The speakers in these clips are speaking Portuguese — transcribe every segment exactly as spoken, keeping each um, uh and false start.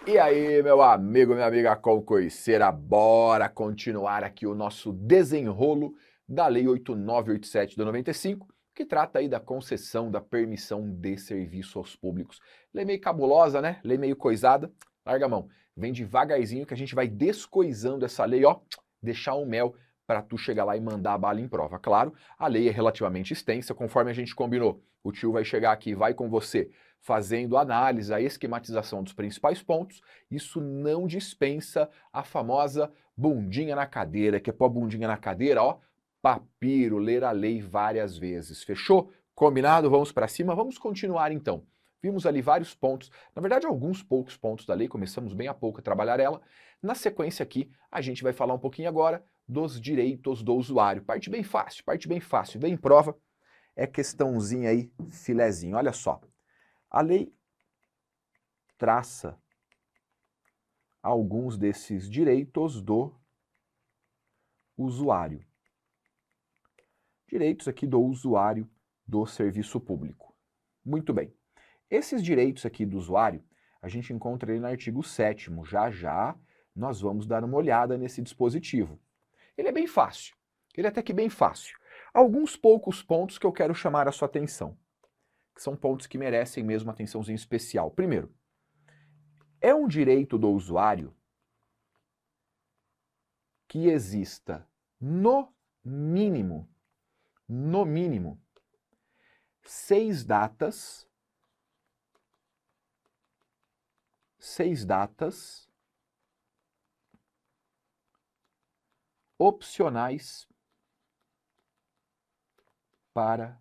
E aí, meu amigo, minha amiga concurseira, bora continuar aqui o nosso desenrolo da Lei oito mil novecentos e oitenta e sete de noventa e cinco, que trata aí da concessão da permissão de serviço aos públicos. Lei meio cabulosa, né? Lei meio coisada. Larga a mão. Vem devagarzinho que a gente vai descoisando essa lei, ó, deixar um mel para tu chegar lá e mandar a bala em prova. Claro, a lei é relativamente extensa, conforme a gente combinou. O tio vai chegar aqui e vai com você fazendo análise, a esquematização dos principais pontos. Isso não dispensa a famosa bundinha na cadeira, que é pôr a bundinha na cadeira, ó, papiro, ler a lei várias vezes. Fechou? Combinado? Vamos para cima? Vamos continuar então. Vimos ali vários pontos, na verdade alguns poucos pontos da lei, começamos bem a pouco a trabalhar ela. Na sequência aqui, a gente vai falar um pouquinho agora dos direitos do usuário. Parte bem fácil, parte bem fácil, vem em prova, é questãozinha aí, filezinho, olha só. A lei traça alguns desses direitos do usuário. Direitos aqui do usuário do serviço público. Muito bem. Esses direitos aqui do usuário, a gente encontra ele no artigo sétimo. Já já nós vamos dar uma olhada nesse dispositivo. Ele é bem fácil. Ele é até que bem fácil. Alguns poucos pontos que eu quero chamar a sua atenção, que são pontos que merecem mesmo atençãozinha especial. Primeiro, é um direito do usuário que exista, no mínimo, no mínimo, seis datas, seis datas opcionais para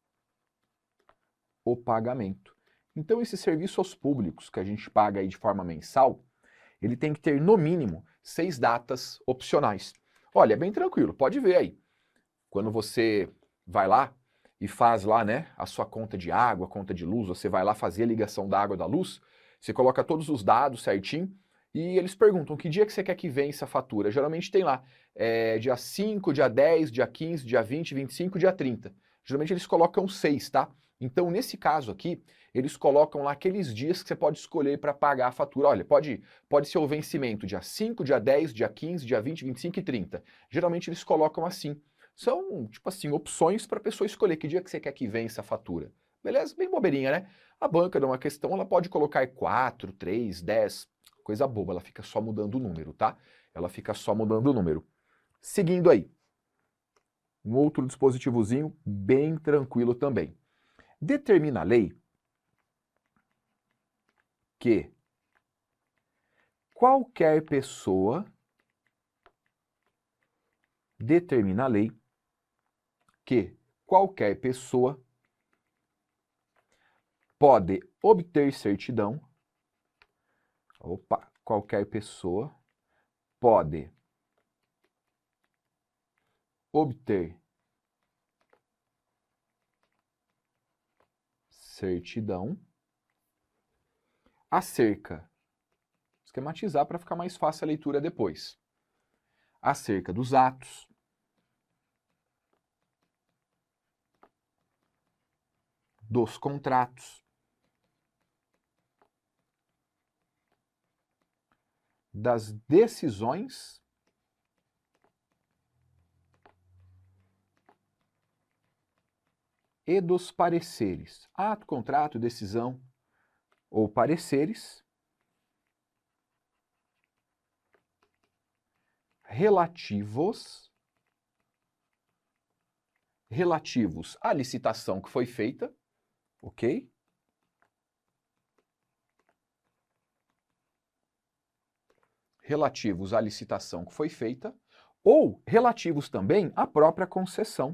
o pagamento. Então, esse serviço aos públicos que a gente paga aí de forma mensal, ele tem que ter, no mínimo, seis datas opcionais. Olha, é bem tranquilo, pode ver aí. Quando você vai lá e faz lá, né, a sua conta de água, conta de luz, você vai lá fazer a ligação da água e da luz, você coloca todos os dados certinho e eles perguntam que dia que você quer que vença a fatura. Geralmente tem lá, é, dia cinco, dia dez, dia quinze, dia vinte, vinte e cinco, dia trinta. Geralmente eles colocam seis, tá? Então, nesse caso aqui, eles colocam lá aqueles dias que você pode escolher para pagar a fatura. Olha, pode, pode ser o vencimento dia cinco, dia dez, dia quinze, dia vinte, vinte e cinco e trinta. Geralmente eles colocam assim. São, tipo assim, opções para a pessoa escolher que dia que você quer que vença a fatura. Beleza? Bem bobeirinha, né? A banca, numa questão, ela pode colocar quatro, três, dez, coisa boba, ela fica só mudando o número, tá? Ela fica só mudando o número. Seguindo aí, um outro dispositivozinho bem tranquilo também. Determina a lei que qualquer pessoa, determina a lei que qualquer pessoa pode obter certidão, opa, qualquer pessoa pode obter certidão acerca, esquematizar para ficar mais fácil a leitura depois, acerca dos atos, dos contratos, das decisões e dos pareceres. Ato, contrato, decisão ou pareceres relativos relativos à licitação que foi feita, ok? Relativos à licitação que foi feita, ou relativos também à própria concessão.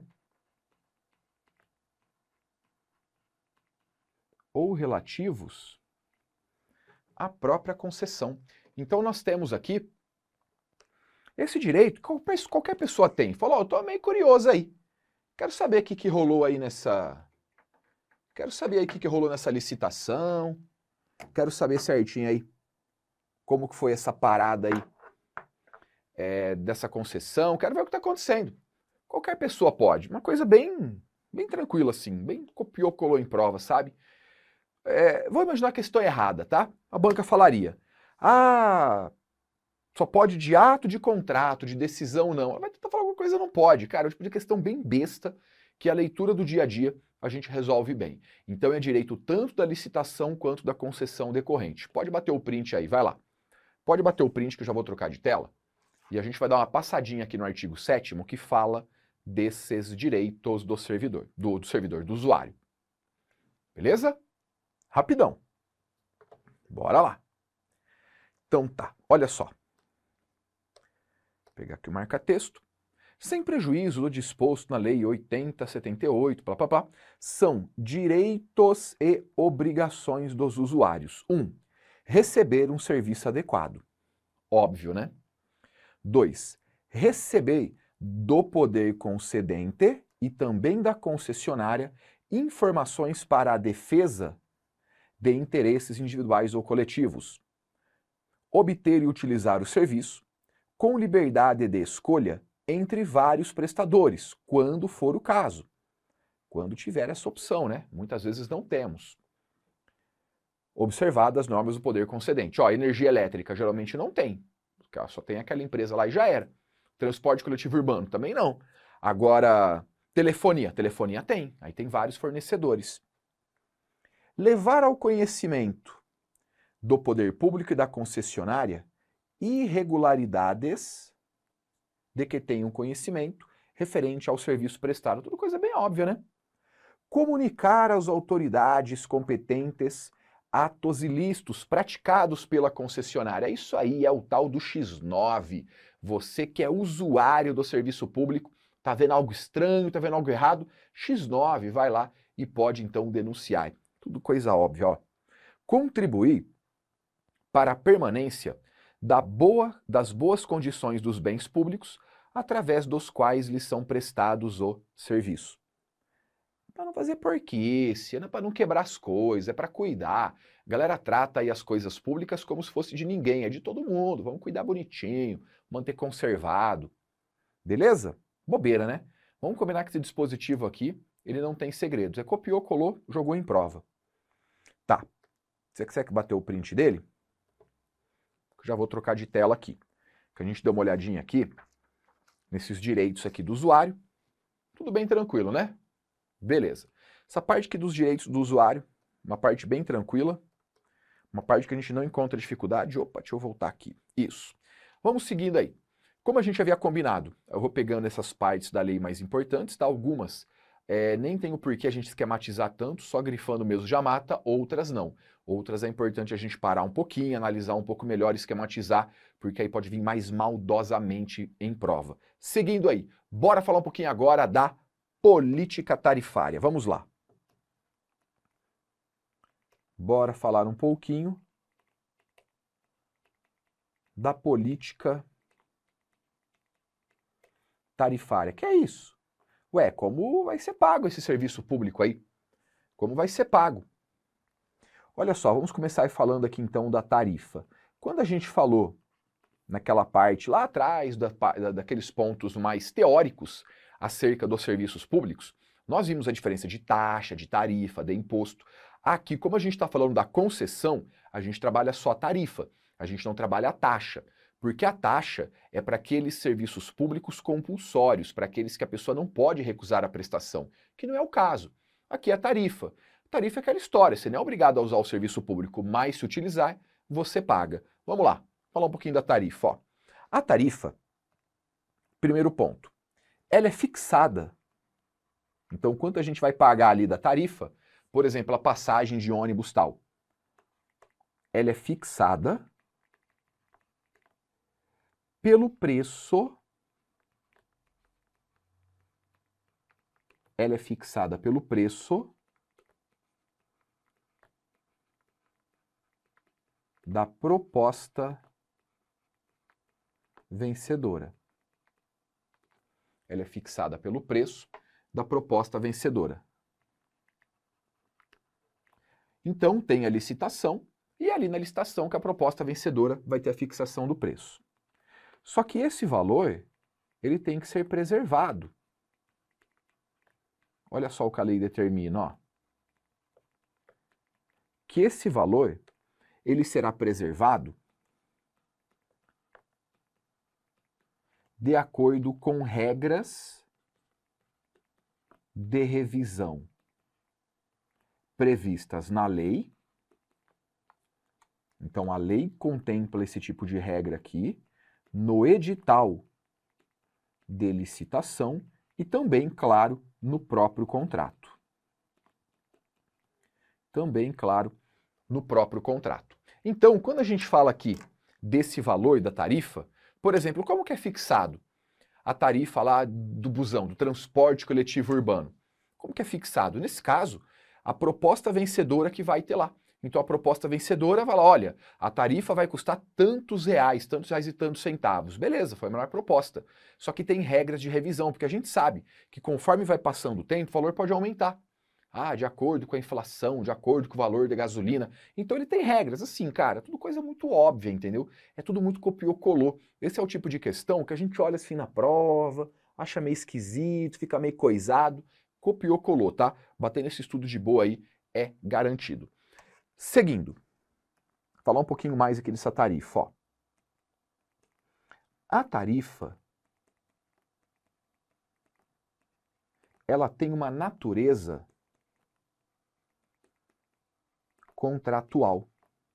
Ou relativos à própria concessão. Então nós temos aqui esse direito, qualquer pessoa tem. Falou, oh, eu tô meio curioso aí. Quero saber o que, que rolou aí nessa... Quero saber aí o que, que rolou nessa licitação. Quero saber certinho aí como que foi essa parada aí é, dessa concessão. Quero ver o que está acontecendo. Qualquer pessoa pode. Uma coisa bem, bem tranquila assim. Bem copiou, colou em prova, sabe? É, vou imaginar que estou errada, tá? A banca falaria. Ah, só pode de ato de contrato, de decisão não. Vai tentar falar alguma coisa, não pode. Cara, é o tipo de questão bem besta que a leitura do dia a dia a gente resolve bem. Então é direito tanto da licitação quanto da concessão decorrente. Pode bater o print aí, vai lá. Pode bater o print que eu já vou trocar de tela. E a gente vai dar uma passadinha aqui no artigo sétimo que fala desses direitos do servidor, do, do servidor, do usuário. Beleza? Rapidão. Bora lá. Então tá, olha só. Vou pegar aqui o marca-texto. Sem prejuízo do disposto na Lei oitenta, setenta e oito, blá, blá, blá, são direitos e obrigações dos usuários. Um, receber um serviço adequado. Óbvio, né? Dois, receber do poder concedente e também da concessionária informações para a defesa de interesses individuais ou coletivos. Obter e utilizar o serviço com liberdade de escolha entre vários prestadores, quando for o caso. Quando tiver essa opção, né? Muitas vezes não temos. Observadas as normas do poder concedente. Ó, energia elétrica geralmente não tem. Só tem aquela empresa lá e já era. Transporte coletivo urbano também não. Agora, telefonia. Telefonia tem. Aí tem vários fornecedores. Levar ao conhecimento do poder público e da concessionária irregularidades de que tenham conhecimento referente ao serviço prestado. Tudo coisa bem óbvia, né? Comunicar às autoridades competentes atos ilícitos praticados pela concessionária. Isso aí é o tal do X nove. Você que é usuário do serviço público, tá vendo algo estranho, tá vendo algo errado, X nove, vai lá e pode então denunciar. Tudo coisa óbvia, ó. Contribuir para a permanência da boa, das boas condições dos bens públicos através dos quais lhes são prestados o serviço. Para não fazer porquice, não é para não quebrar as coisas, é para cuidar. A galera trata aí as coisas públicas como se fosse de ninguém, é de todo mundo. Vamos cuidar bonitinho, manter conservado. Beleza? Bobeira, né? Vamos combinar que esse dispositivo aqui, ele não tem segredos. É copiou, colou, jogou em prova. Tá. Você quer bater o print dele? Já vou trocar de tela aqui. Que a gente deu uma olhadinha aqui nesses direitos aqui do usuário. Tudo bem tranquilo, né? Beleza. Essa parte aqui dos direitos do usuário, uma parte bem tranquila, uma parte que a gente não encontra dificuldade. Opa, deixa eu voltar aqui. Isso. Vamos seguindo aí. Como a gente havia combinado, eu vou pegando essas partes da lei mais importantes, tá? Algumas é, nem tem o porquê a gente esquematizar tanto, só grifando mesmo já mata, outras não. Outras é importante a gente parar um pouquinho, analisar um pouco melhor, esquematizar, porque aí pode vir mais maldosamente em prova. Seguindo aí, bora falar um pouquinho agora da política tarifária. Vamos lá. Bora falar um pouquinho da política tarifária. Que é isso? Ué, como vai ser pago esse serviço público aí? Como vai ser pago? Olha só, vamos começar falando aqui então da tarifa. Quando a gente falou naquela parte lá atrás, da, da, daqueles pontos mais teóricos acerca dos serviços públicos, nós vimos a diferença de taxa, de tarifa, de imposto. Aqui, como a gente está falando da concessão, a gente trabalha só a tarifa, a gente não trabalha a taxa. Porque a taxa é para aqueles serviços públicos compulsórios, para aqueles que a pessoa não pode recusar a prestação, que não é o caso. Aqui é a tarifa. Tarifa é aquela história, você não é obrigado a usar o serviço público, mas se utilizar, você paga. Vamos lá, falar um pouquinho da tarifa. Ó. A tarifa, primeiro ponto, ela é fixada. Então, quanto a gente vai pagar ali da tarifa, por exemplo, a passagem de ônibus tal, ela é fixada pelo preço, ela é fixada pelo preço da proposta vencedora. Ela é fixada pelo preço da proposta vencedora. Então, tem a licitação, e é ali na licitação que a proposta vencedora vai ter a fixação do preço. Só que esse valor, ele tem que ser preservado. Olha só o que a lei determina, ó. Que esse valor, ele será preservado de acordo com regras de revisão previstas na lei. Então, a lei contempla esse tipo de regra aqui, no edital de licitação e também, claro, no próprio contrato. Também, claro, no próprio contrato. Então, quando a gente fala aqui desse valor da tarifa, por exemplo, como que é fixado a tarifa lá do busão, do transporte coletivo urbano? Como que é fixado? Nesse caso, a proposta vencedora que vai ter lá. Então a proposta vencedora vai lá, olha, a tarifa vai custar tantos reais, tantos reais e tantos centavos. Beleza, foi a melhor proposta. Só que tem regras de revisão, porque a gente sabe que conforme vai passando o tempo, o valor pode aumentar. Ah, de acordo com a inflação, de acordo com o valor da gasolina. Então ele tem regras, assim, cara, tudo coisa muito óbvia, entendeu? É tudo muito copiou-colou. Esse é o tipo de questão que a gente olha assim na prova, acha meio esquisito, fica meio coisado. Copiou-colou, tá? Bater nesse estudo de boa aí é garantido. Seguindo, falar um pouquinho mais aqui dessa tarifa. Ó. A tarifa, ela tem uma natureza contratual.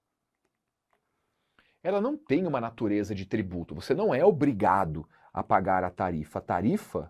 Ela não tem uma natureza de tributo. Você não é obrigado a pagar a tarifa. A tarifa,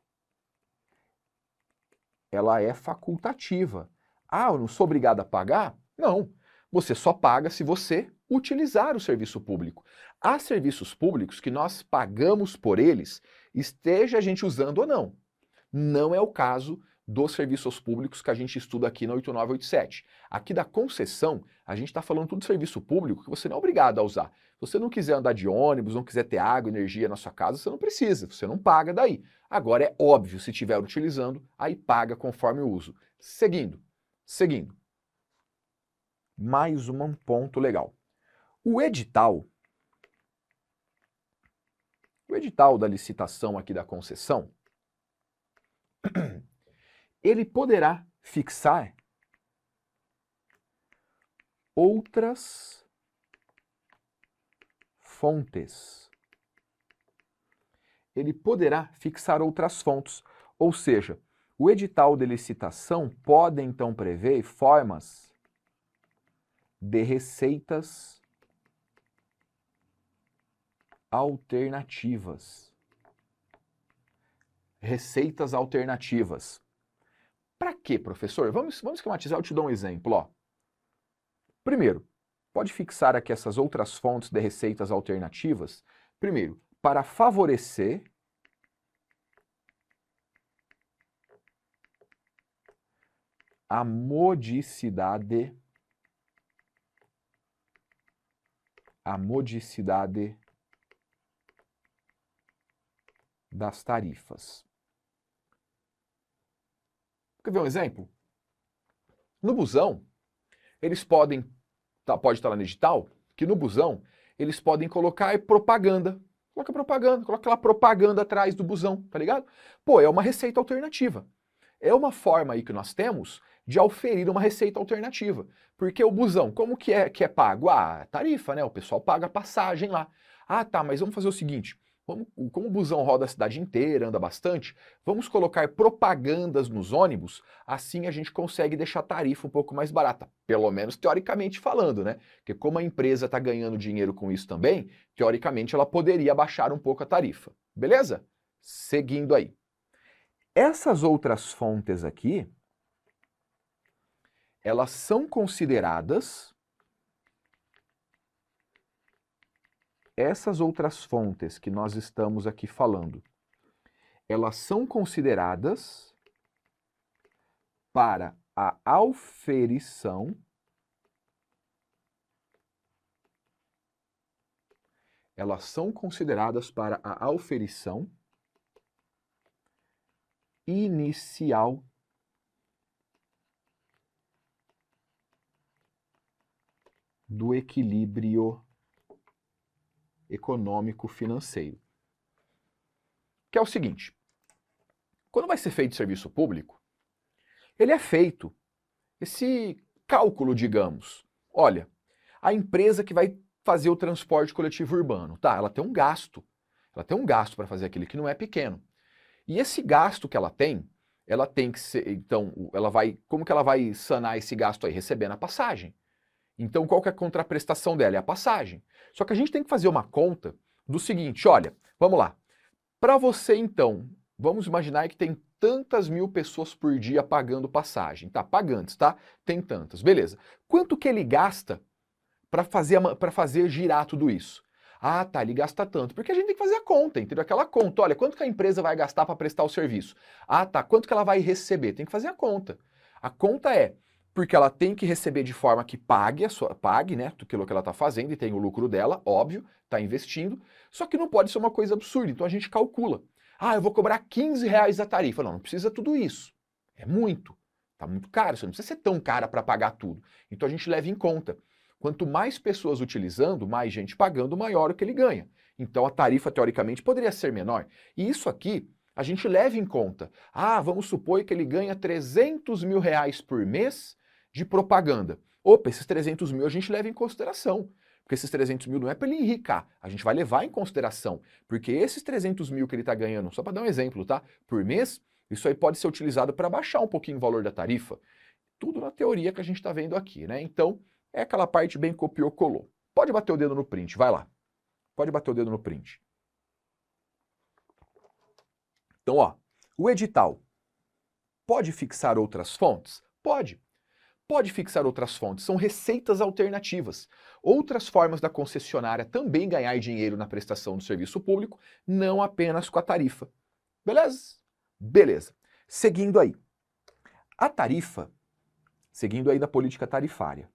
ela é facultativa. Ah, eu não sou obrigado a pagar? Não, você só paga se você utilizar o serviço público. Há serviços públicos que nós pagamos por eles, esteja a gente usando ou não. Não é o caso dos serviços públicos que a gente estuda aqui na oito nove oito sete. Aqui da concessão, a gente está falando tudo de serviço público que você não é obrigado a usar. Se você não quiser andar de ônibus, não quiser ter água, energia na sua casa, você não precisa, você não paga daí. Agora é óbvio, se estiver utilizando, aí paga conforme o uso. Seguindo, seguindo. Mais um ponto legal. O edital, o edital da licitação aqui da concessão, ele poderá fixar outras fontes. Ele poderá fixar outras fontes, ou seja, o edital de licitação pode então prever formas de receitas alternativas. Receitas alternativas. Para quê, professor? Vamos, vamos esquematizar, eu te dou um exemplo. Ó. Primeiro, pode fixar aqui essas outras fontes de receitas alternativas. Primeiro, para favorecer a modicidade a modicidade das tarifas. Quer ver um exemplo? No busão, eles podem, tá, pode estar lá no edital, que no busão eles podem colocar propaganda. Coloca propaganda, coloca aquela propaganda atrás do busão, tá ligado? Pô, é uma receita alternativa. É uma forma aí que nós temos de oferir uma receita alternativa. Porque o busão, como que é, que é pago? Ah, tarifa, né? O pessoal paga a passagem lá. Ah, tá, mas vamos fazer o seguinte. Vamos, como o busão roda a cidade inteira, anda bastante, vamos colocar propagandas nos ônibus, assim a gente consegue deixar a tarifa um pouco mais barata. Pelo menos teoricamente falando, né? Porque como a empresa está ganhando dinheiro com isso também, teoricamente ela poderia baixar um pouco a tarifa. Beleza? Seguindo aí. Essas outras fontes aqui, elas são consideradas, essas outras fontes que nós estamos aqui falando, elas são consideradas para a auferição, elas são consideradas para a auferição inicial do equilíbrio econômico-financeiro. Que é o seguinte, quando vai ser feito serviço público, ele é feito esse cálculo, digamos. Olha, a empresa que vai fazer o transporte coletivo urbano, tá? Ela tem um gasto. Ela tem um gasto para fazer aquilo que não é pequeno. E esse gasto que ela tem, ela tem que ser, então, ela vai, como que ela vai sanar esse gasto aí? Recebendo a passagem. Então, qual que é a contraprestação dela? É a passagem. Só que a gente tem que fazer uma conta do seguinte, olha, vamos lá. Para você, então, vamos imaginar que tem tantas mil pessoas por dia pagando passagem. Tá, pagantes, tá? Tem tantas, beleza. Quanto que ele gasta para fazer, para fazer girar tudo isso? Ah, tá, ele gasta tanto. Porque a gente tem que fazer a conta, entendeu? Aquela conta, olha, quanto que a empresa vai gastar para prestar o serviço? Ah, tá, quanto que ela vai receber? Tem que fazer a conta. A conta é, porque ela tem que receber de forma que pague, a sua, pague, né, aquilo que ela está fazendo e tem o lucro dela, óbvio, está investindo, só que não pode ser uma coisa absurda, então a gente calcula. Ah, eu vou cobrar quinze reais a tarifa. Não, não precisa tudo isso. É muito. Tá muito caro, você não precisa ser tão cara para pagar tudo. Então a gente leva em conta. Quanto mais pessoas utilizando, mais gente pagando, maior o que ele ganha. Então a tarifa, teoricamente, poderia ser menor. E isso aqui, a gente leva em conta. Ah, vamos supor que ele ganha trezentos mil reais por mês de propaganda. Opa, esses trezentos mil a gente leva em consideração. Porque esses trezentos mil não é para ele enricar, a gente vai levar em consideração. Porque esses trezentos mil que ele está ganhando, só para dar um exemplo, tá? Por mês, isso aí pode ser utilizado para baixar um pouquinho o valor da tarifa. Tudo na teoria que a gente está vendo aqui, né? Então, é aquela parte bem copiou, colou. Pode bater o dedo no print, vai lá. Pode bater o dedo no print. Então, ó, o edital pode fixar outras fontes? Pode. Pode fixar outras fontes, são receitas alternativas. Outras formas da concessionária também ganhar dinheiro na prestação do serviço público, não apenas com a tarifa. Beleza? Beleza. Seguindo aí. A tarifa, seguindo aí da política tarifária.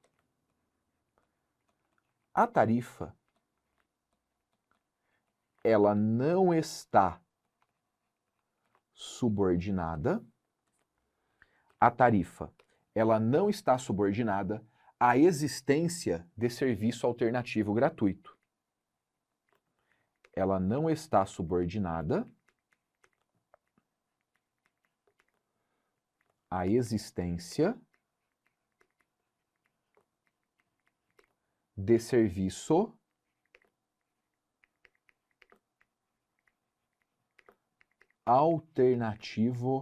A tarifa, ela não está subordinada. A tarifa, ela não está subordinada à existência de serviço alternativo gratuito. Ela não está subordinada à existência de serviço alternativo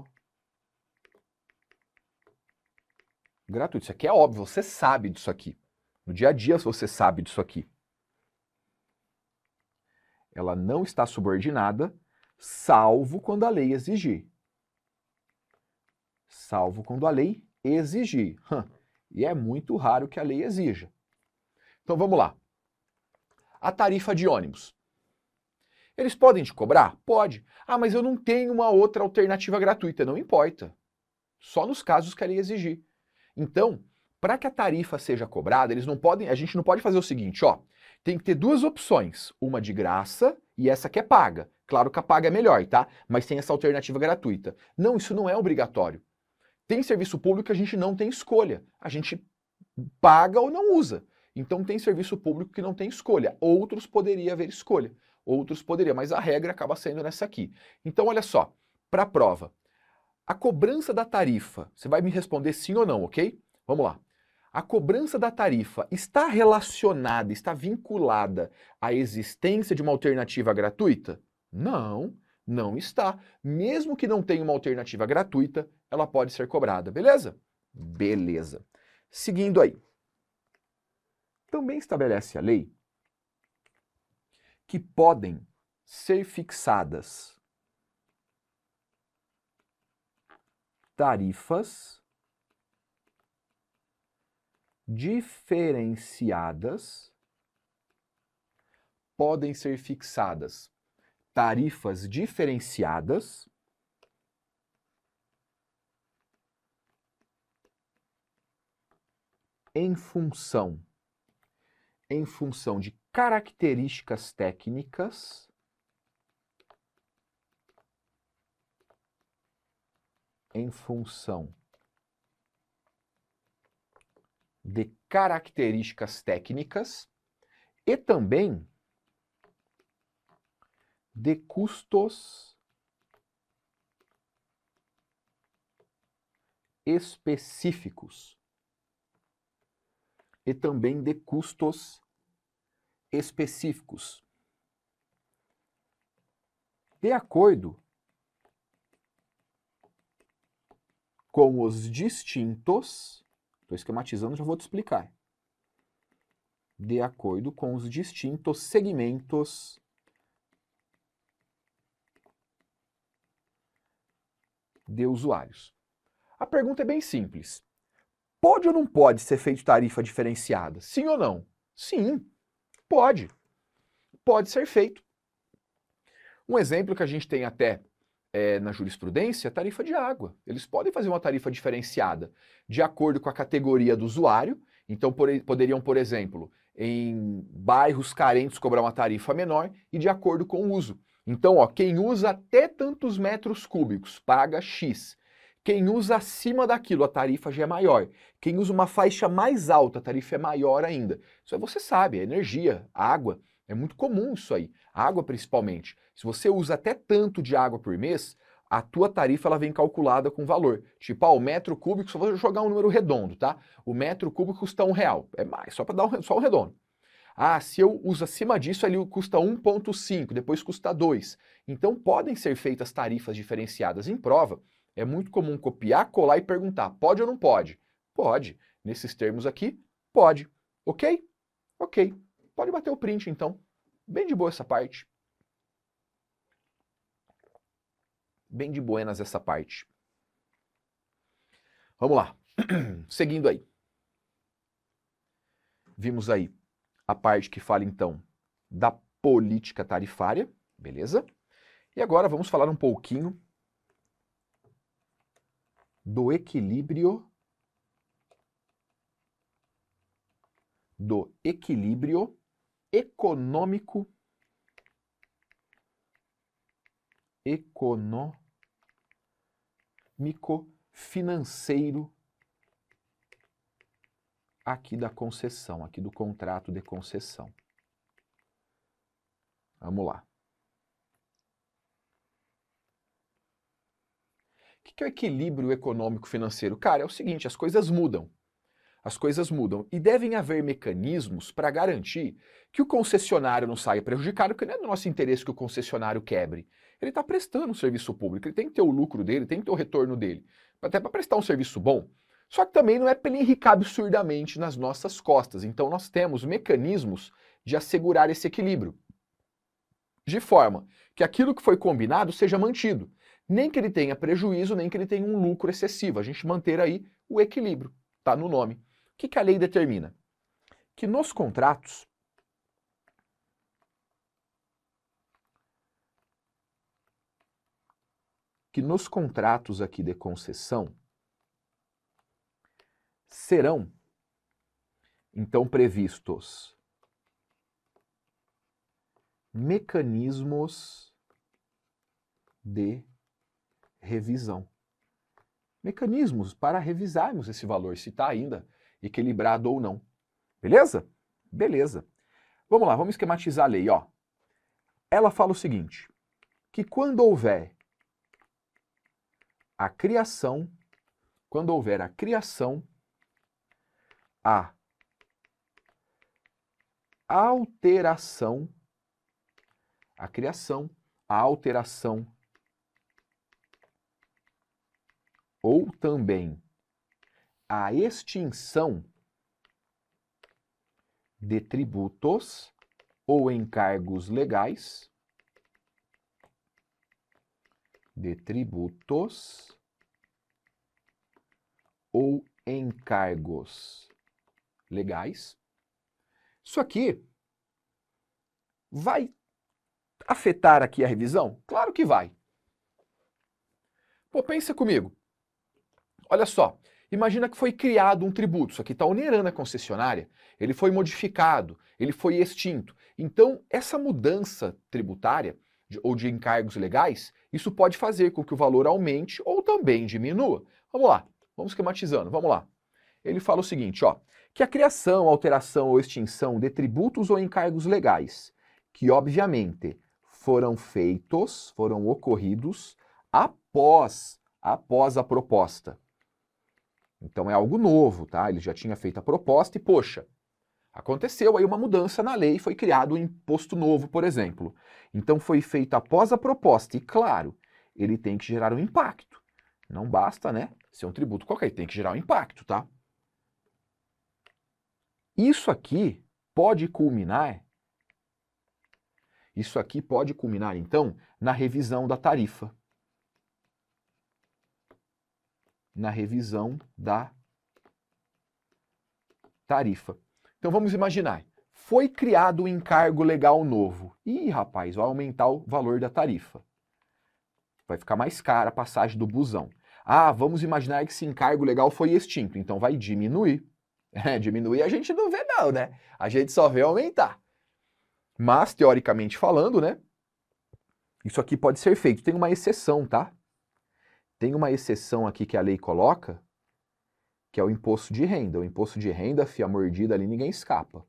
gratuito. Isso aqui é óbvio, você sabe disso aqui. No dia a dia você sabe disso aqui. Ela não está subordinada, salvo quando a lei exigir. Salvo quando a lei exigir. E é muito raro que a lei exija. Então vamos lá. A tarifa de ônibus. Eles podem te cobrar? Pode. Ah, mas eu não tenho uma outra alternativa gratuita. Não importa. Só nos casos que a lei exigir. Então, para que a tarifa seja cobrada, eles não podem, a gente não pode fazer o seguinte, ó, tem que ter duas opções, uma de graça e essa que é paga. Claro que a paga é melhor, tá? Mas tem essa alternativa gratuita. Não, isso não é obrigatório. Tem serviço público que a gente não tem escolha. A gente paga ou não usa. Então tem serviço público que não tem escolha. Outros poderia haver escolha. Outros poderia, mas a regra acaba sendo nessa aqui. Então olha só, para a prova. A cobrança da tarifa, você vai me responder sim ou não, ok? Vamos lá. A cobrança da tarifa está relacionada, está vinculada à existência de uma alternativa gratuita? Não, não está. Mesmo que não tenha uma alternativa gratuita, ela pode ser cobrada, beleza? Beleza. Seguindo aí. Também estabelece a lei que podem ser fixadas tarifas diferenciadas, podem ser fixadas tarifas diferenciadas em função, em função de características técnicas em função de características técnicas e também de custos específicos. E também de custos específicos. de acordo com os distintos, estou esquematizando, já vou te explicar, de acordo com os distintos segmentos de usuários. A pergunta é bem simples. Pode ou não pode ser feito tarifa diferenciada? Sim ou não? Sim, pode. Pode ser feito. Um exemplo que a gente tem até é, na jurisprudência é a tarifa de água. Eles podem fazer uma tarifa diferenciada de acordo com a categoria do usuário. Então, por, poderiam, por exemplo, em bairros carentes cobrar uma tarifa menor e de acordo com o uso. Então, ó, quem usa até tantos metros cúbicos paga X. Quem usa acima daquilo, a tarifa já é maior. Quem usa uma faixa mais alta, a tarifa é maior ainda. Isso aí você sabe, é energia, água. É muito comum isso aí. Água principalmente. Se você usa até tanto de água por mês, a tua tarifa ela vem calculada com valor. Tipo, ah, o metro cúbico, só vou jogar um número redondo, tá? O metro cúbico custa um real. É mais, só para dar um, só um redondo. Ah, se eu uso acima disso, ele custa um vírgula cinco, depois custa dois. Então podem ser feitas tarifas diferenciadas em prova. É muito comum copiar, colar e perguntar, pode ou não pode? Pode. Nesses termos aqui, pode. Ok? Ok. Pode bater o print, então. Bem de boa essa parte. Bem de buenas essa parte. Vamos lá. Seguindo aí. Vimos aí a parte que fala, então, da política tarifária. Beleza? E agora vamos falar um pouquinho do equilíbrio do equilíbrio econômico econômico financeiro aqui da concessão, aqui do contrato de concessão. Vamos lá. O que é o equilíbrio econômico financeiro? Cara, é o seguinte, as coisas mudam. As coisas mudam e devem haver mecanismos para garantir que o concessionário não saia prejudicado, porque não é do nosso interesse que o concessionário quebre. Ele está prestando um serviço público, ele tem que ter o lucro dele, tem que ter o retorno dele, até para prestar um serviço bom. Só que também não é para ele enricar absurdamente nas nossas costas. Então nós temos mecanismos de assegurar esse equilíbrio, de forma que aquilo que foi combinado seja mantido. Nem que ele tenha prejuízo, nem que ele tenha um lucro excessivo. A gente manter aí o equilíbrio, tá no nome. O que, que a lei determina? Que nos contratos, que nos contratos aqui de concessão serão, então, previstos mecanismos de revisão. Mecanismos para revisarmos esse valor, se está ainda equilibrado ou não. Beleza? Beleza. Vamos lá, vamos esquematizar a lei, ó. Ela fala o seguinte, que quando houver a criação, quando houver a criação, a alteração, a criação, a alteração, ou também a extinção de tributos ou encargos legais, de tributos ou encargos legais. Isso aqui vai afetar aqui a revisão? Claro que vai. Pô, pensa comigo. Olha só, imagina que foi criado um tributo, isso aqui está onerando a concessionária, ele foi modificado, ele foi extinto. Então, essa mudança tributária de, ou de encargos legais, isso pode fazer com que o valor aumente ou também diminua. Vamos lá, vamos esquematizando, vamos lá. Ele fala o seguinte, ó, que a criação, alteração ou extinção de tributos ou encargos legais, que obviamente foram feitos, foram ocorridos após, após a proposta. Então é algo novo, tá? Ele já tinha feito a proposta e, poxa, Aconteceu aí uma mudança na lei, foi criado um imposto novo, por exemplo. Então foi feito após a proposta, e claro, ele tem que gerar um impacto. Não basta, né, ser um tributo qualquer, tem que gerar um impacto, tá? Isso aqui pode culminar, isso aqui pode culminar, então, na revisão da tarifa. Na revisão da tarifa. Então vamos imaginar, foi criado um encargo legal novo. Ih, rapaz, vai aumentar o valor da tarifa. Vai ficar mais cara a passagem do busão. Ah, vamos imaginar que esse encargo legal foi extinto, então vai diminuir. É, diminuir a gente não vê não, né? A gente só vê aumentar. Mas, teoricamente falando, né? Isso aqui pode ser feito. Tem uma exceção, tá? Tem uma exceção aqui que a lei coloca, que é o imposto de renda. O imposto de renda, fia mordida ali, ninguém escapa.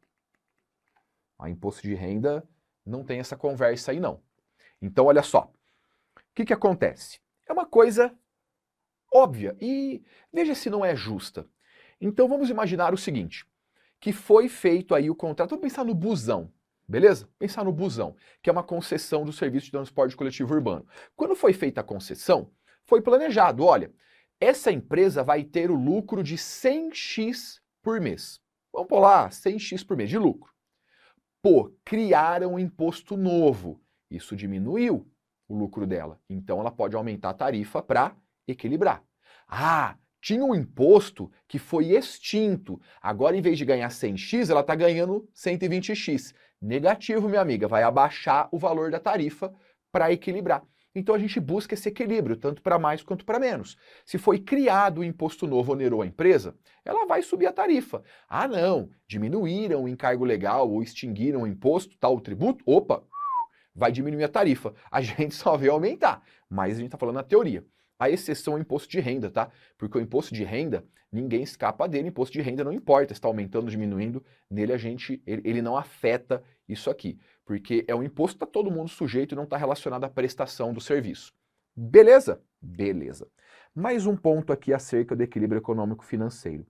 O imposto de renda não tem essa conversa aí, não. Então, olha só. O que que acontece? É uma coisa óbvia e veja se não é justa. Então, vamos imaginar o seguinte, que foi feito aí o contrato, vamos pensar no busão, beleza? Pensar no busão, que é uma concessão do serviço de transporte coletivo urbano. Quando foi feita a concessão, foi planejado, olha, essa empresa vai ter o lucro de cem x por mês. Vamos pôr lá, cem x por mês de lucro. Pô, criaram um imposto novo. Isso diminuiu o lucro dela. Então ela pode aumentar a tarifa para equilibrar. Ah, tinha um imposto que foi extinto. Agora, em vez de ganhar cem x, ela está ganhando cento e vinte x. Negativo, minha amiga, vai abaixar o valor da tarifa para equilibrar. Então a gente busca esse equilíbrio, tanto para mais quanto para menos. Se foi criado o imposto novo, onerou a empresa, ela vai subir a tarifa. Ah não, diminuíram o encargo legal ou extinguiram o imposto, tal, o tributo, opa, vai diminuir a tarifa. A gente só vê aumentar, mas a gente está falando na teoria. A exceção é o imposto de renda, tá? Porque o imposto de renda, ninguém escapa dele, imposto de renda não importa se está aumentando ou diminuindo, nele a gente, ele, ele não afeta isso aqui, porque é um imposto que está todo mundo sujeito e não está relacionado à prestação do serviço. Beleza? Beleza. Mais um ponto aqui acerca do equilíbrio econômico financeiro.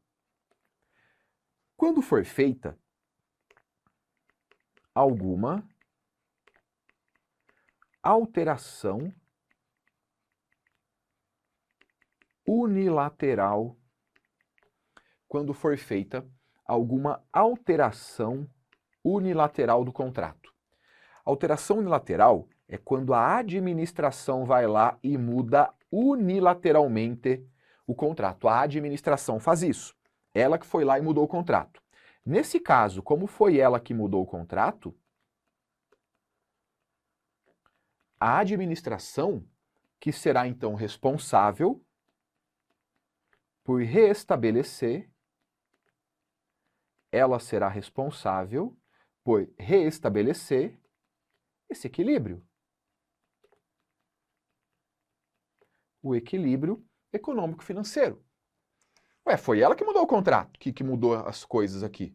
Quando for feita alguma alteração unilateral, quando for feita alguma alteração unilateral do contrato. Alteração unilateral é quando a administração vai lá e muda unilateralmente o contrato. A administração faz isso. Ela que foi lá e mudou o contrato. Nesse caso, como foi ela que mudou o contrato, a administração que será então responsável por reestabelecer, ela será responsável por reestabelecer esse equilíbrio. O equilíbrio econômico-financeiro. Ué, foi ela que mudou o contrato, que, que mudou as coisas aqui.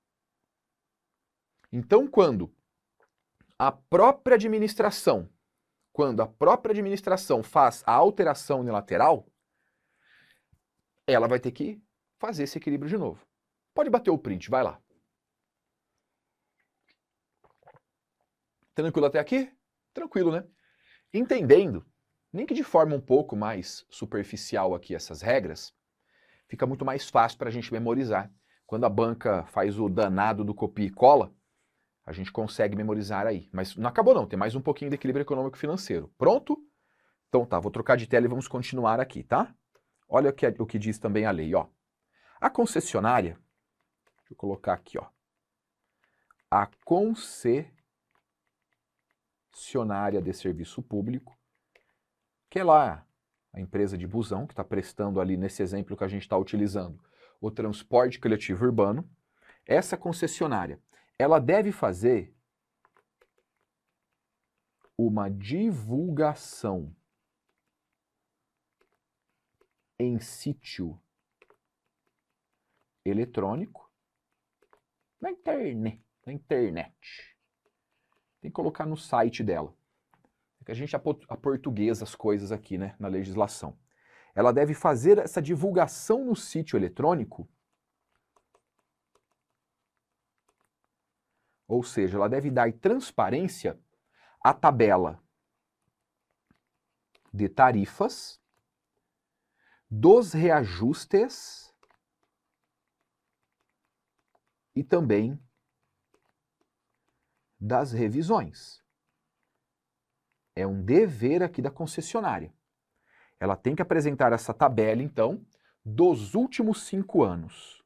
Então, quando a própria administração, quando a própria administração faz a alteração unilateral, ela vai ter que fazer esse equilíbrio de novo. Pode bater o print, vai lá. Tranquilo até aqui? Tranquilo, né? Entendendo, nem que de forma um pouco mais superficial aqui essas regras, fica muito mais fácil para a gente memorizar. Quando a banca faz o danado do copia e cola, a gente consegue memorizar aí. Mas não acabou não, tem mais um pouquinho de equilíbrio econômico e financeiro. Pronto? Então tá, vou trocar de tela e vamos continuar aqui, tá? Olha o que, o que diz também a lei, ó. A concessionária, deixa eu colocar aqui, ó. A concessionária de serviço público, que é lá a empresa de busão, que está prestando ali nesse exemplo que a gente está utilizando, o transporte coletivo urbano, essa concessionária, ela deve fazer uma divulgação em sítio eletrônico na internet, na internet. Tem que colocar no site dela. É que a gente aportuguesa as coisas aqui, né, na legislação. Ela deve fazer essa divulgação no sítio eletrônico Ou seja, ela deve dar transparência à tabela de tarifas dos reajustes e também das revisões. É um dever aqui da concessionária. Ela tem que apresentar essa tabela, então, dos últimos cinco anos.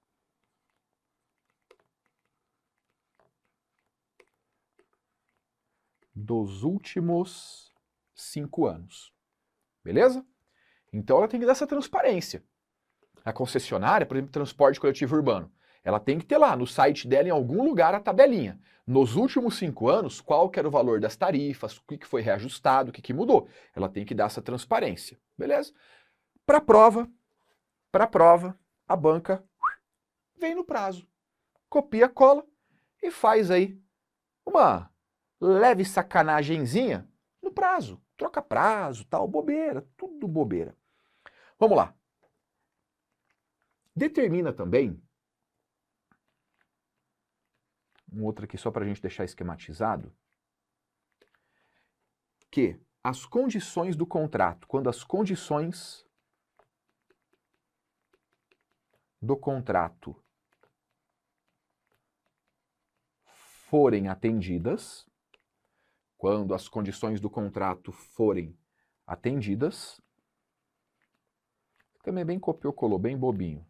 Dos últimos cinco anos. Beleza? Então ela tem que dar essa transparência. A concessionária, por exemplo, transporte coletivo urbano, ela tem que ter lá no site dela, em algum lugar, a tabelinha. Nos últimos cinco anos, qual que era o valor das tarifas, o que que foi reajustado, o que que mudou. Ela tem que dar essa transparência. Beleza? Para a prova, para a prova, a banca vem no prazo. Copia, cola e faz aí uma leve sacanagemzinha no prazo. Troca prazo, tal, bobeira, tudo bobeira. Vamos lá. Determina também, um outro aqui só para a gente deixar esquematizado, que as condições do contrato, quando as condições do contrato forem atendidas, quando as condições do contrato forem atendidas, também bem copiou, colou, bem bobinho.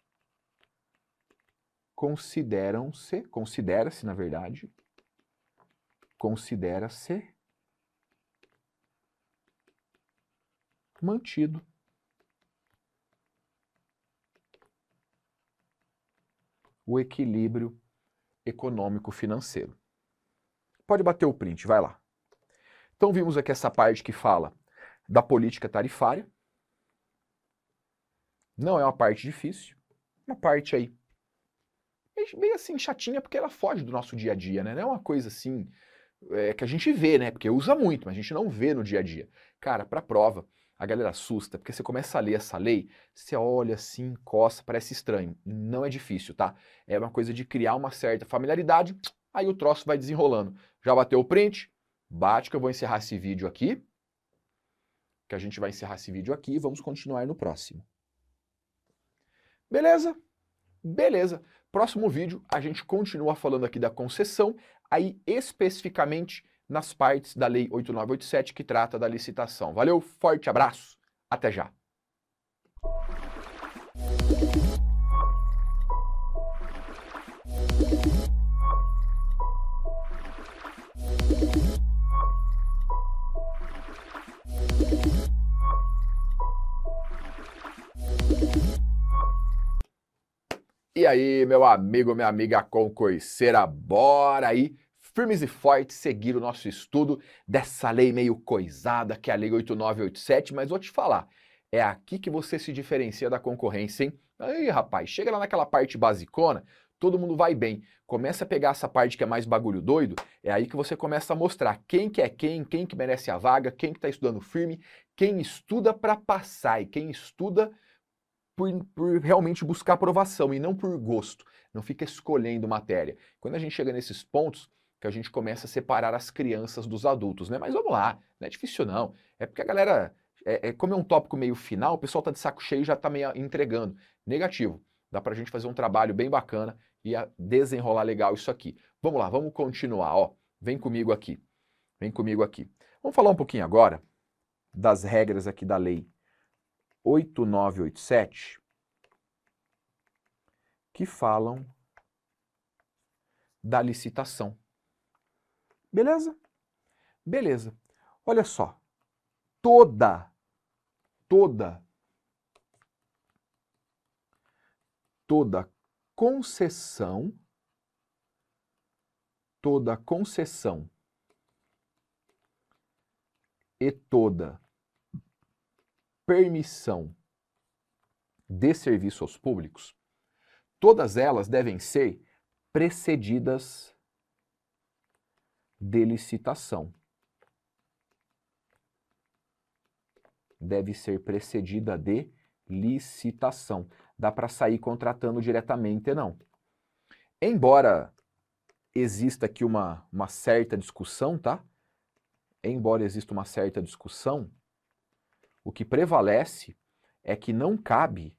Consideram-se, considera-se, na verdade, considera-se mantido o equilíbrio econômico-financeiro. Pode bater o print, vai lá. Então vimos aqui essa parte que fala da política tarifária. Não é uma parte difícil, uma parte aí bem assim chatinha, porque ela foge do nosso dia a dia, né? Não é uma coisa assim é, que a gente vê, né? Porque usa muito, mas a gente não vê no dia a dia. Cara, para prova, a galera assusta, porque você começa a ler essa lei, você olha assim, coça, parece estranho. Não é difícil, tá? É uma coisa de criar uma certa familiaridade, aí o troço vai desenrolando. Já bateu o print? Bate que eu vou encerrar esse vídeo aqui. Que a gente vai encerrar esse vídeo aqui e vamos continuar no próximo. Beleza? Beleza. Próximo vídeo a gente continua falando aqui da concessão, aí especificamente nas partes da Lei oito nove oito sete que trata da licitação. Valeu, forte abraço, até já. E aí, meu amigo, minha amiga concurseira, bora aí, firmes e fortes, seguir o nosso estudo dessa lei meio coisada, que é a Lei oito nove oito sete, mas vou te falar, é aqui que você se diferencia da concorrência, hein? Aí, rapaz, chega lá naquela parte basicona, todo mundo vai bem. Começa a pegar essa parte que é mais bagulho doido, é aí que você começa a mostrar quem que é quem, quem que merece a vaga, quem que tá estudando firme, quem estuda para passar e quem estuda Por, por realmente buscar aprovação e não por gosto, não fica escolhendo matéria. Quando a gente chega nesses pontos, que a gente começa a separar as crianças dos adultos, né? Mas vamos lá, não é difícil não. É porque a galera, é, é, como é um tópico meio final, o pessoal tá de saco cheio e já tá meio entregando. Negativo. Dá pra gente fazer um trabalho bem bacana e a desenrolar legal isso aqui. Vamos lá, vamos continuar, ó. Vem comigo aqui. Vem comigo aqui. Vamos falar um pouquinho agora das regras aqui da lei oito nove oito sete, que falam da licitação. Beleza? Beleza. Olha só. Toda, toda, toda concessão, toda concessão e toda permissão de serviço aos públicos, todas elas devem ser precedidas de licitação. Deve ser precedida de licitação. Dá para sair contratando diretamente, não. Embora exista aqui uma, uma certa discussão, tá? Embora exista uma certa discussão, o que prevalece é que não cabe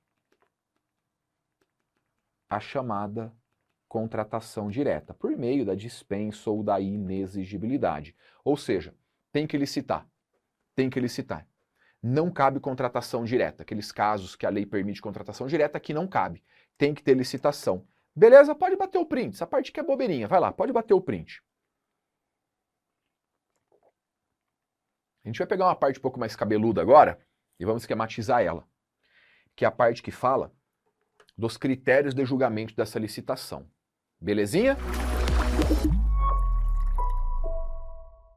a chamada contratação direta, por meio da dispensa ou da inexigibilidade. Ou seja, tem que licitar, tem que licitar. Não cabe contratação direta, aqueles casos que a lei permite contratação direta, aqui não cabe, tem que ter licitação. Beleza? Pode bater o print, essa parte que é bobeirinha, vai lá, pode bater o print. A gente vai pegar uma parte um pouco mais cabeluda agora e vamos esquematizar ela, que é a parte que fala dos critérios de julgamento dessa licitação. Belezinha?